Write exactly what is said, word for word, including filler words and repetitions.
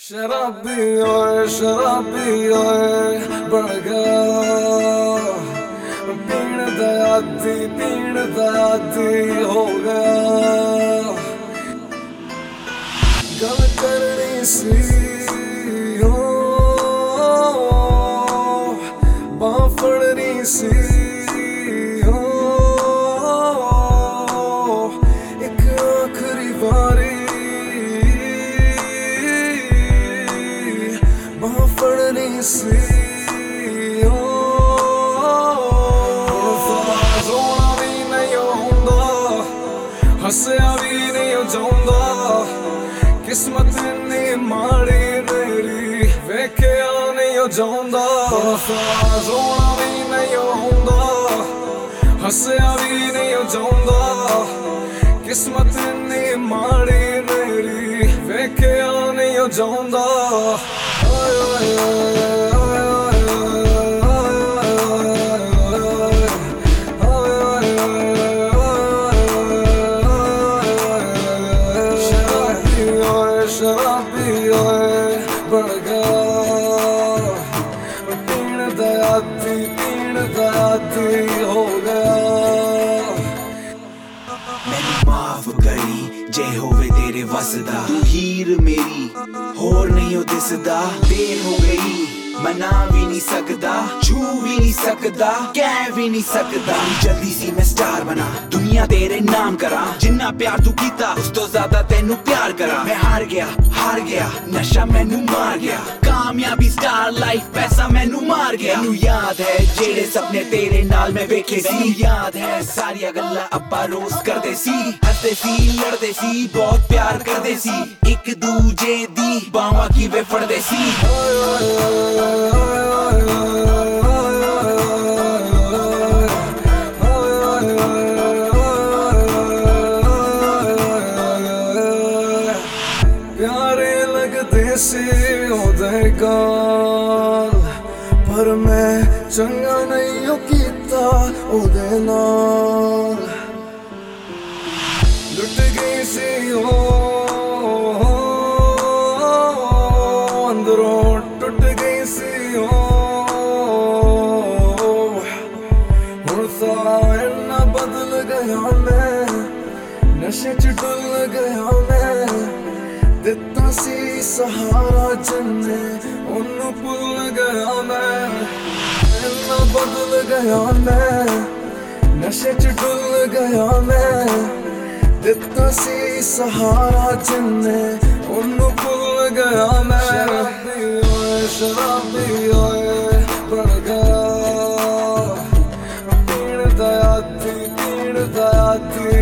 शराबी ओए शराबी ओए बन गया, पीण दयाती पीण दयाती हो गया। गल करनी सी हो बांह फड़नी सी हो, एक आखिरी बारी बांह फड़नी सी हो। रोना भी नहीं होंदा, हसया भी नहीं जांदा, किस्मत इन्नी माड़ी मेरी वेख्या नहीं जांदा। रोना भी नहीं होंदा, हसया भी नहीं जांदा, किस्मत इन्नी माड़ी मेरी वेख्या नहीं जांदा। शराबी ओए बन गया, पीण दयाती पीण दयाती हो गया। मैनू माफ करी जे होवे तेरे वसदा, तू हीर मेरी होर नहीं हो दिसदा। देर हो गई मना भी नहीं सकदा, छू भी नहीं सकदा, कह भी नहीं सकदा। जल्दी सी मैं स्टार बना, दुनिया तेरे नाम करा। जिन्ना प्यार तू कीता उस तो ज्यादा तेनू प्यार करा। मैं हार गया हार गया, नशा मैनू मार गया। कामयाबी स्टार लाइफ पैसा मैनू मार गया। मैनू याद है जेड़े सपने तेरे नाल मैं वेखे सी, याद है सारिया गल्लां अप्पा रोज करदे सी। हसदे सी लड़दे सी बहुत प्यार करदे सी, एक दूजे दी बावां किवें फड़दे सी। प्यारे लगदे सी ओदे गाल, पर मैं चंगा नहीं ओ कीता ओदे नाल। लुट गई सी ओ अंदरों टुट गई सी ओ, हुण तां इन्ना बदल गया मैं, नशे च डुल गया मैं। दिता सी सहारा जिन्ने ओनू भुल गया मैं, इन्ना बदल गया मैं, नशे च डुल गया मैं। दिता सी सहारा जिन्ने ओनू भुल गया मैं। शराबी ओए शराबी ओए बन गया, पीण दयाती पीण दयाती